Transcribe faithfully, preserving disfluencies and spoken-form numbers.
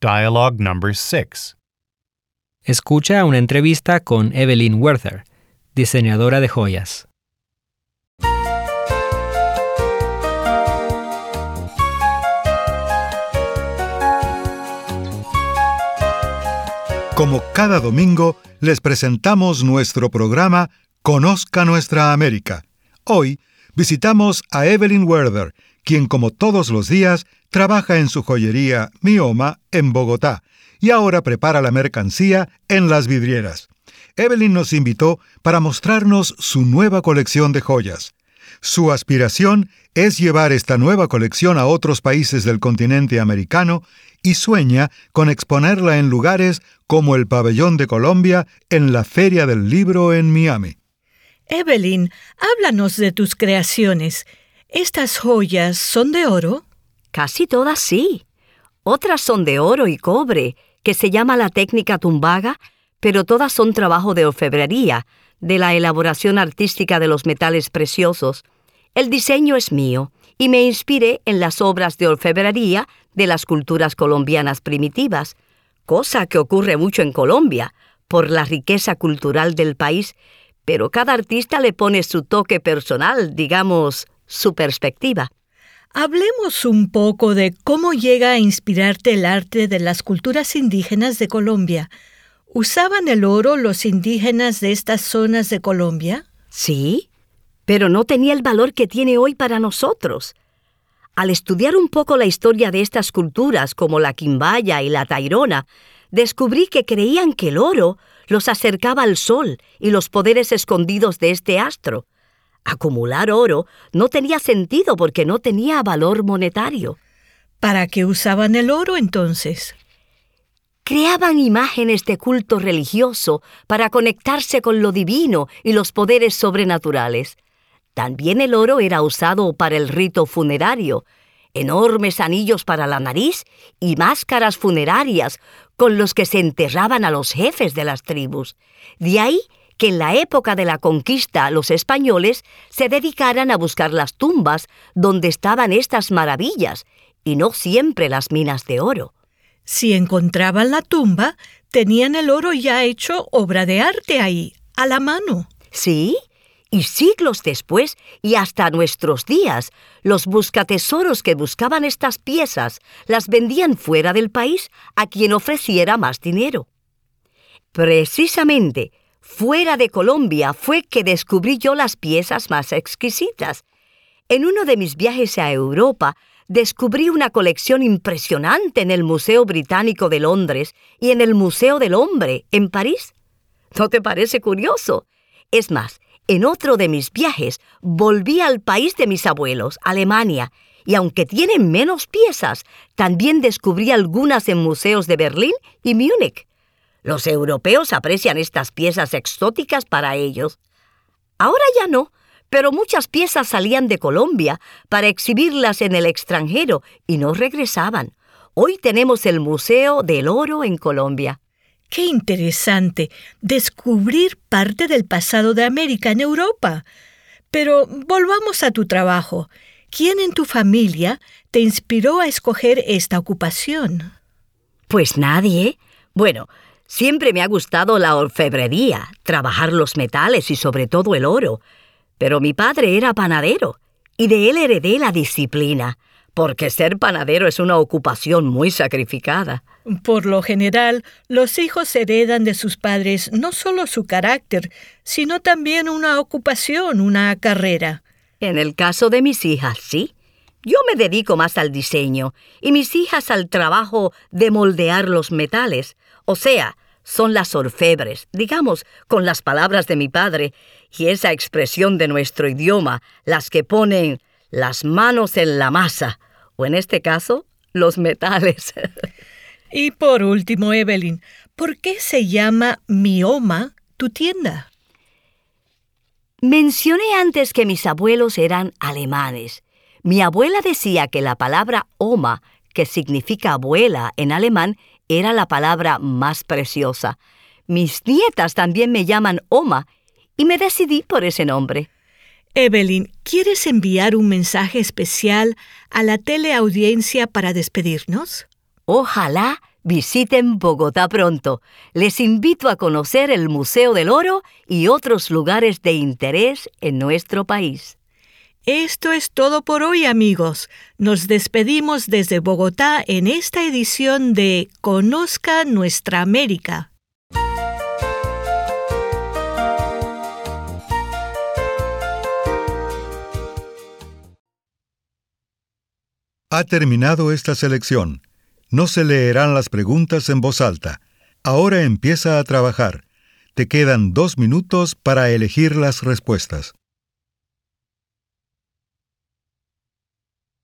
Dialogue number six. Escucha una entrevista con Evelyn Werther, diseñadora de joyas. Como cada domingo, les presentamos nuestro programa Conozca Nuestra América. Hoy visitamos a Evelyn Werther, quien como todos los días trabaja en su joyería Mioma en Bogotá y ahora prepara la mercancía en las vidrieras. Evelyn nos invitó para mostrarnos su nueva colección de joyas. Su aspiración es llevar esta nueva colección a otros países del continente americano y sueña con exponerla en lugares como el Pabellón de Colombia en la Feria del Libro en Miami. Evelyn, háblanos de tus creaciones. ¿Estas joyas son de oro? Casi todas sí. Otras son de oro y cobre, que se llama la técnica tumbaga, pero todas son trabajo de orfebrería, de la elaboración artística de los metales preciosos. El diseño es mío y me inspiré en las obras de orfebrería de las culturas colombianas primitivas, cosa que ocurre mucho en Colombia por la riqueza cultural del país, pero cada artista le pone su toque personal, digamos, su perspectiva. Hablemos un poco de cómo llega a inspirarte el arte de las culturas indígenas de Colombia. ¿Usaban el oro los indígenas de estas zonas de Colombia? Sí, pero no tenía el valor que tiene hoy para nosotros. Al estudiar un poco la historia de estas culturas, como la quimbaya y la tairona, descubrí que creían que el oro los acercaba al sol y los poderes escondidos de este astro. Acumular oro no tenía sentido porque no tenía valor monetario. ¿Para qué usaban el oro entonces? Creaban imágenes de culto religioso para conectarse con lo divino y los poderes sobrenaturales. También el oro era usado para el rito funerario, enormes anillos para la nariz y máscaras funerarias con los que se enterraban a los jefes de las tribus. De ahí que en la época de la conquista los españoles se dedicaran a buscar las tumbas donde estaban estas maravillas y no siempre las minas de oro. Si encontraban la tumba, tenían el oro ya hecho obra de arte ahí, a la mano. Sí, y siglos después y hasta nuestros días, los buscatesoros que buscaban estas piezas las vendían fuera del país a quien ofreciera más dinero. Precisamente, fuera de Colombia fue que descubrí yo las piezas más exquisitas. En uno de mis viajes a Europa, descubrí una colección impresionante en el Museo Británico de Londres y en el Museo del Hombre, en París. ¿No te parece curioso? Es más, en otro de mis viajes volví al país de mis abuelos, Alemania, y aunque tienen menos piezas, también descubrí algunas en museos de Berlín y Múnich. Los europeos aprecian estas piezas exóticas para ellos. Ahora ya no, pero muchas piezas salían de Colombia para exhibirlas en el extranjero y no regresaban. Hoy tenemos el Museo del Oro en Colombia. ¡Qué interesante! Descubrir parte del pasado de América en Europa. Pero volvamos a tu trabajo. ¿Quién en tu familia te inspiró a escoger esta ocupación? Pues nadie. Bueno, siempre me ha gustado la orfebrería, trabajar los metales y sobre todo el oro. Pero mi padre era panadero y de él heredé la disciplina, porque ser panadero es una ocupación muy sacrificada. Por lo general, los hijos heredan de sus padres no solo su carácter, sino también una ocupación, una carrera. En el caso de mis hijas, sí. Yo me dedico más al diseño y mis hijas al trabajo de moldear los metales. O sea, son las orfebres, digamos, con las palabras de mi padre y esa expresión de nuestro idioma, las que ponen las manos en la masa, o en este caso, los metales. Y por último, Evelyn, ¿por qué se llama Mioma tu tienda? Mencioné antes que mis abuelos eran alemanes. Mi abuela decía que la palabra Oma, que significa abuela en alemán, era la palabra más preciosa. Mis nietas también me llaman Oma y me decidí por ese nombre. Evelyn, ¿quieres enviar un mensaje especial a la teleaudiencia para despedirnos? Ojalá Visiten Bogotá pronto. Les invito a conocer el Museo del Oro y otros lugares de interés en nuestro país. Esto es todo por hoy, amigos. Nos despedimos desde Bogotá en esta edición de Conozca Nuestra América. Ha terminado esta selección. No se leerán las preguntas en voz alta. Ahora empieza a trabajar. Te quedan dos minutos para elegir las respuestas.